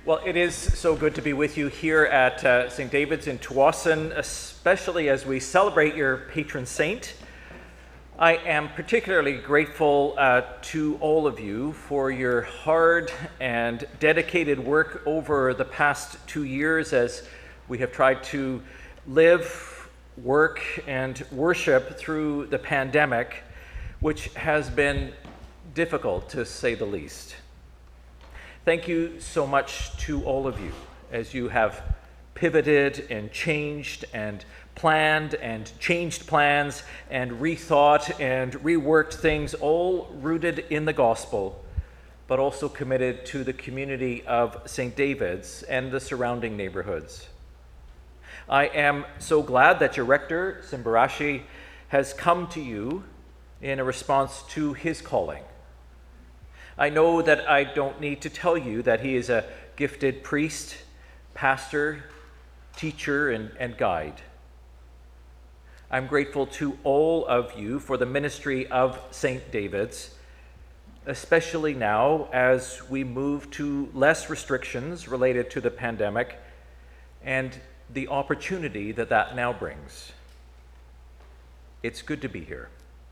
Well, it is so good to be with you here at St. David's in Tsawwassen, especially as we celebrate your patron saint. I am particularly grateful to all of you for your hard and dedicated work over the past 2 years as we have tried to live, work, and worship through the pandemic, which has been difficult to say the least. Thank you so much to all of you as you have pivoted and changed and planned and changed plans and rethought and reworked things, all rooted in the gospel, but also committed to the community of St. David's and the surrounding neighborhoods. I am so glad that your rector, Simbarashi, has come to you in a response to his calling. I know that I don't need to tell you that he is a gifted priest, pastor, teacher, and guide. I'm grateful to all of you for the ministry of St. David's, especially now as we move to less restrictions related to the pandemic and the opportunity that that now brings. It's good to be here.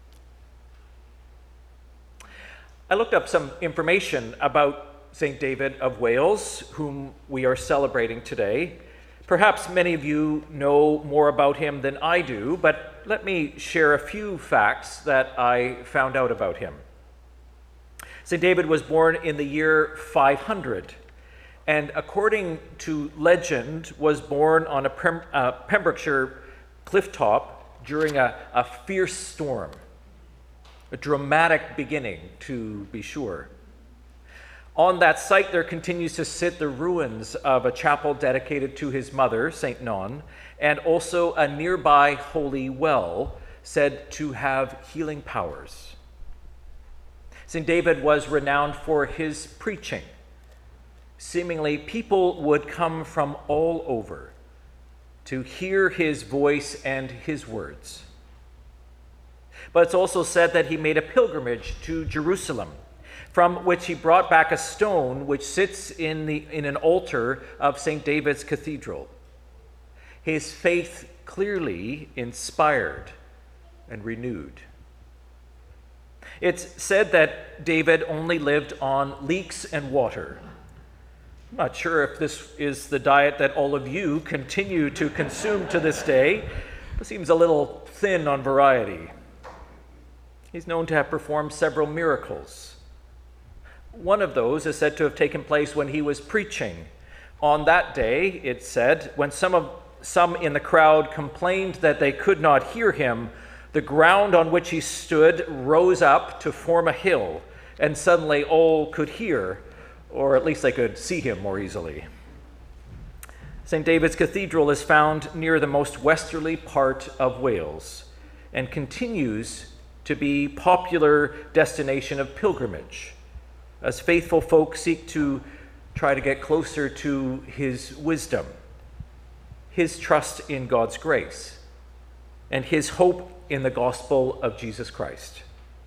I looked up some information about St. David of Wales, whom we are celebrating today. Perhaps many of you know more about him than I do, but let me share a few facts that I found out about him. St. David was born in the year 500, and according to legend, was born on a Pembrokeshire clifftop during a fierce storm. A dramatic beginning, to be sure. On that site, there continues to sit the ruins of a chapel dedicated to his mother, St. Non, and also a nearby holy well said to have healing powers. St. David was renowned for his preaching. Seemingly, people would come from all over to hear his voice and his words. But it's also said that he made a pilgrimage to Jerusalem, from which he brought back a stone which sits in an altar of St. David's Cathedral. His faith clearly inspired and renewed. It's said that David only lived on leeks and water. I'm not sure if this is the diet that all of you continue to consume to this day. It seems a little thin on variety. He's known to have performed several miracles. One of those is said to have taken place when he was preaching. On that day, it said, when some in the crowd complained that they could not hear him, the ground on which he stood rose up to form a hill, and suddenly all could hear, or at least they could see him more easily. St. David's Cathedral is found near the most westerly part of Wales and continues to be popular destination of pilgrimage as faithful folk seek to try to get closer to his wisdom, his trust in God's grace, and his hope in the gospel of Jesus Christ.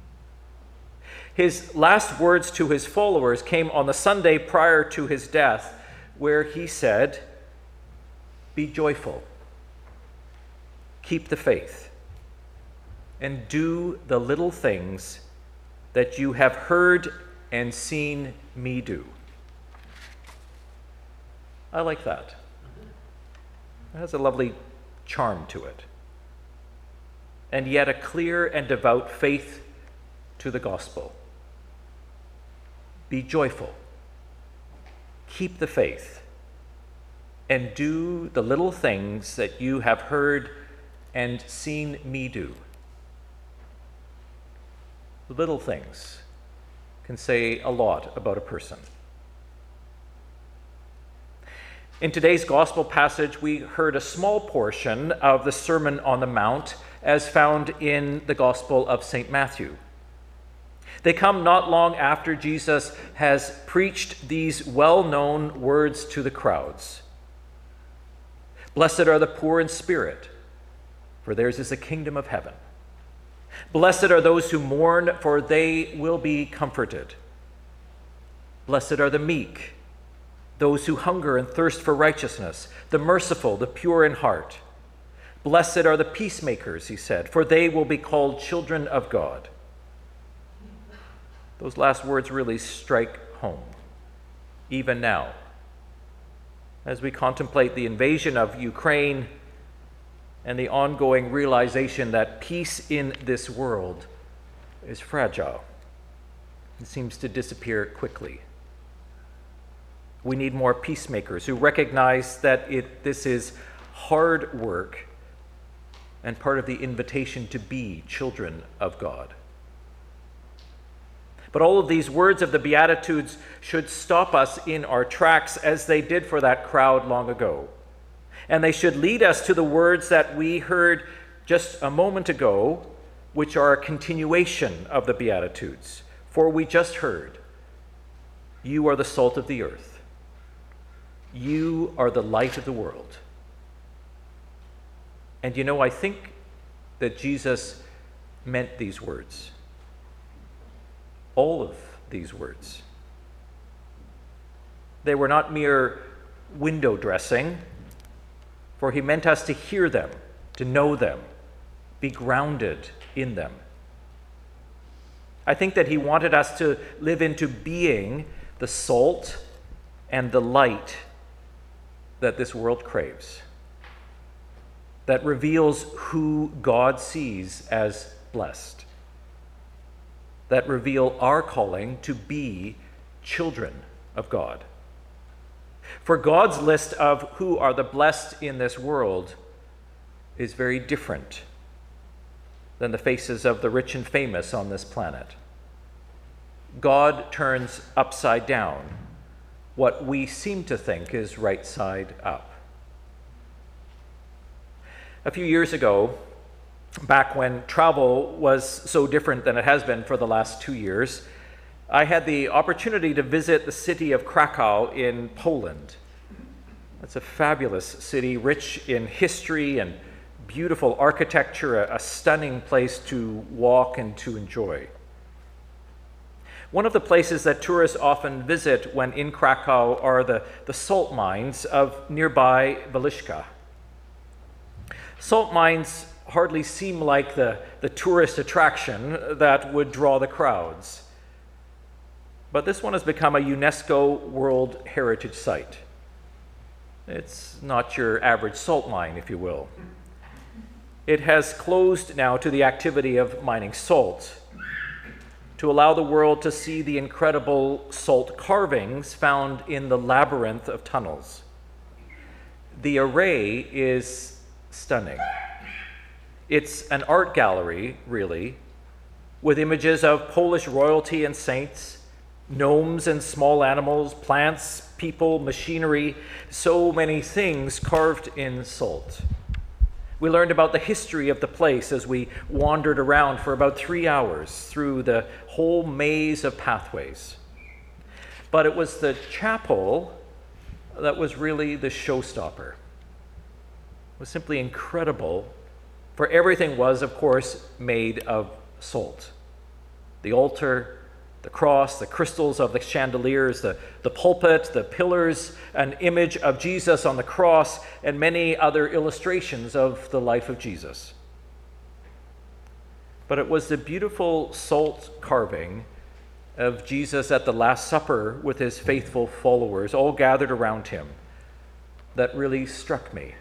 His last words to his followers came on the Sunday prior to his death, where he said, "Be joyful, keep the faith, and do the little things that you have heard and seen me do." I like that. It has a lovely charm to it. And yet a clear and devout faith to the gospel. Be joyful, keep the faith, and do the little things that you have heard and seen me do. Little things can say a lot about a person. In today's gospel passage, we heard a small portion of the Sermon on the Mount as found in the Gospel of St. Matthew. They come not long after Jesus has preached these well-known words to the crowds. "Blessed are the poor in spirit, for theirs is the kingdom of heaven. Blessed are those who mourn, for they will be comforted. Blessed are the meek, those who hunger and thirst for righteousness, the merciful, the pure in heart. Blessed are the peacemakers, he said, for they will be called children of God. Those last words really strike home, even now, as we contemplate the invasion of Ukraine and the ongoing realization that peace in this world is fragile. It seems to disappear quickly. We need more peacemakers who recognize that this is hard work and part of the invitation to be children of God. But all of these words of the Beatitudes should stop us in our tracks as they did for that crowd long ago. And they should lead us to the words that we heard just a moment ago, which are a continuation of the Beatitudes. For we just heard, you are the salt of the earth. You are the light of the world. And you know, I think that Jesus meant these words. All of these words. They were not mere window dressing, for he meant us to hear them, to know them, be grounded in them. I think that he wanted us to live into being the salt and the light that this world craves, that reveals who God sees as blessed, that reveal our calling to be children of God. For God's list of who are the blessed in this world is very different than the faces of the rich and famous on this planet. God turns upside down what we seem to think is right side up. A few years ago, back when travel was so different than it has been for the last 2 years, I had the opportunity to visit the city of Krakow in Poland. It's a fabulous city, rich in history and beautiful architecture, a stunning place to walk and to enjoy. One of the places that tourists often visit when in Krakow are the salt mines of nearby Waliszka. Salt mines hardly seem like the tourist attraction that would draw the crowds. But this one has become a UNESCO World Heritage Site. It's not your average salt mine, if you will. It has closed now to the activity of mining salt to allow the world to see the incredible salt carvings found in the labyrinth of tunnels. The array is stunning. It's an art gallery, really, with images of Polish royalty and saints, gnomes and small animals, plants, people, machinery, so many things carved in salt. We learned about the history of the place as we wandered around for about 3 hours through the whole maze of pathways. But it was the chapel that was really the showstopper. It was simply incredible, for everything was, of course, made of salt. The altar, the cross, the crystals of the chandeliers, the pulpit, the pillars, an image of Jesus on the cross, and many other illustrations of the life of Jesus. But it was the beautiful salt carving of Jesus at the Last Supper with his faithful followers, all gathered around him, that really struck me.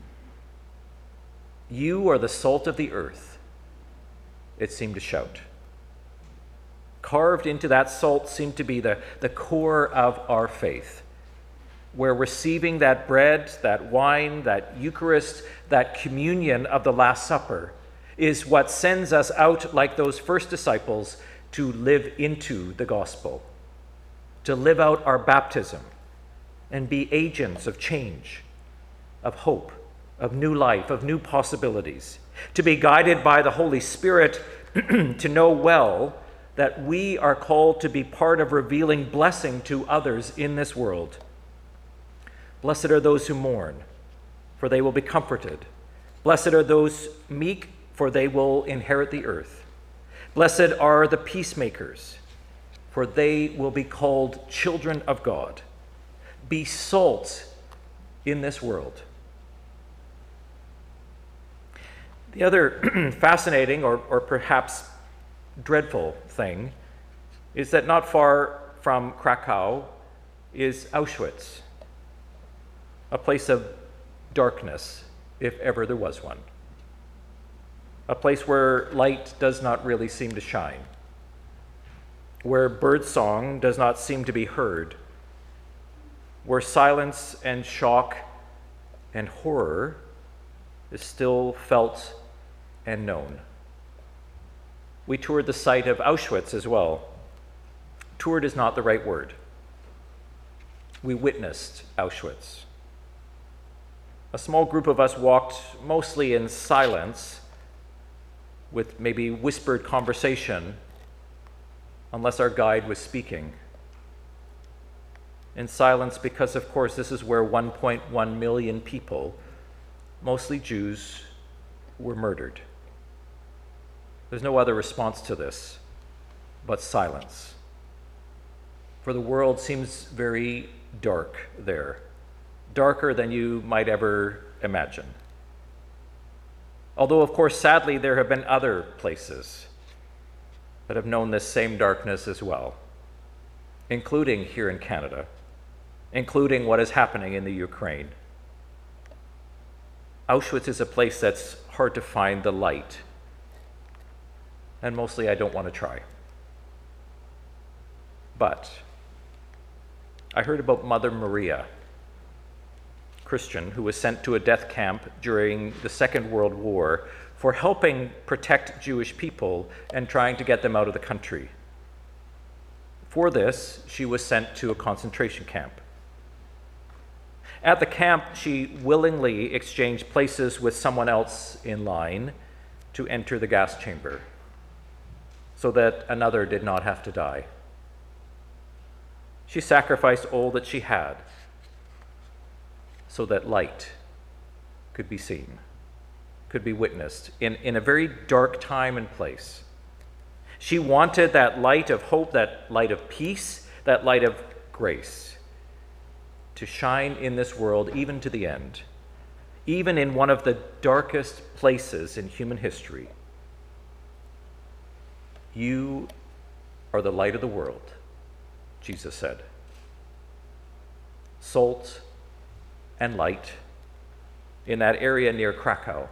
You are the salt of the earth, it seemed to shout. Carved into that salt seemed to be the core of our faith, where receiving that bread, that wine, that Eucharist, that communion of the Last Supper is what sends us out like those first disciples to live into the gospel, to live out our baptism and be agents of change, of hope, of new life, of new possibilities, to be guided by the Holy Spirit to know well that we are called to be part of revealing blessing to others in this world. Blessed are those who mourn, for they will be comforted. Blessed are those meek, for they will inherit the earth. Blessed are the peacemakers, for they will be called children of God. Be salt in this world. The other fascinating or perhaps dreadful thing is that not far from Krakow is Auschwitz, a place of darkness, if ever there was one. A place where light does not really seem to shine, where birdsong does not seem to be heard, where silence and shock and horror is still felt and known. We toured the site of Auschwitz as well. Toured is not the right word. We witnessed Auschwitz. A small group of us walked mostly in silence, with maybe whispered conversation, unless our guide was speaking. In silence because, of course, this is where 1.1 million people, mostly Jews, were murdered. There's no other response to this but silence. For the world seems very dark there, darker than you might ever imagine. Although, of course, sadly, there have been other places that have known this same darkness as well, including here in Canada, including what is happening in the Ukraine. Auschwitz is a place that's hard to find the light, and mostly I don't want to try. But I heard about Mother Maria, Christian, who was sent to a death camp during the Second World War for helping protect Jewish people and trying to get them out of the country. For this, she was sent to a concentration camp. At the camp, she willingly exchanged places with someone else in line to enter the gas chamber, so that another did not have to die. She sacrificed all that she had so that light could be seen, could be witnessed in a very dark time and place. She wanted that light of hope, that light of peace, that light of grace to shine in this world even to the end, even in one of the darkest places in human history. You are the light of the world, Jesus said. Salt and light in that area near Krakow.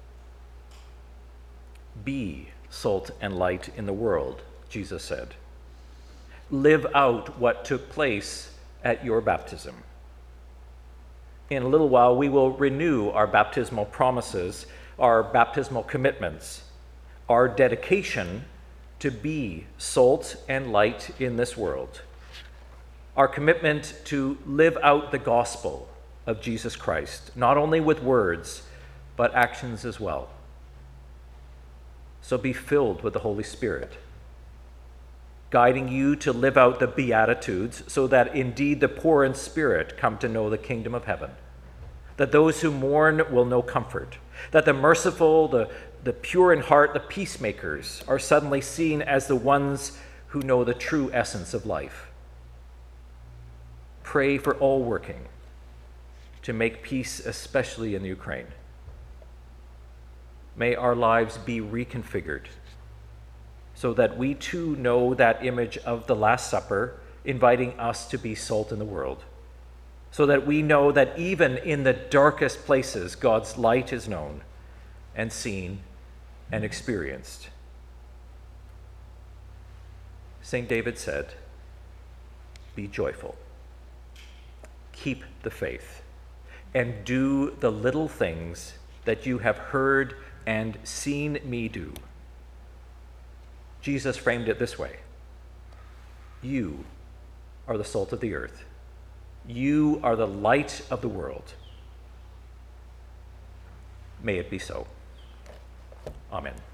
Be salt and light in the world, Jesus said. Live out what took place at your baptism. In a little while, we will renew our baptismal promises, our baptismal commitments, our dedication to be salt and light in this world, our commitment to live out the gospel of Jesus Christ, not only with words, but actions as well. So be filled with the Holy Spirit, guiding you to live out the Beatitudes, so that indeed the poor in spirit come to know the kingdom of heaven, that those who mourn will know comfort, that the merciful, the pure in heart, the peacemakers are suddenly seen as the ones who know the true essence of life. Pray for all working to make peace, especially in Ukraine. May our lives be reconfigured so that we too know that image of the Last Supper inviting us to be salt in the world, so that we know that even in the darkest places, God's light is known and seen and experienced. St. David said, "Be joyful, keep the faith, and do the little things that you have heard and seen me do." Jesus framed it this way: you are the salt of the earth. You are the light of the world. May it be so. Amen.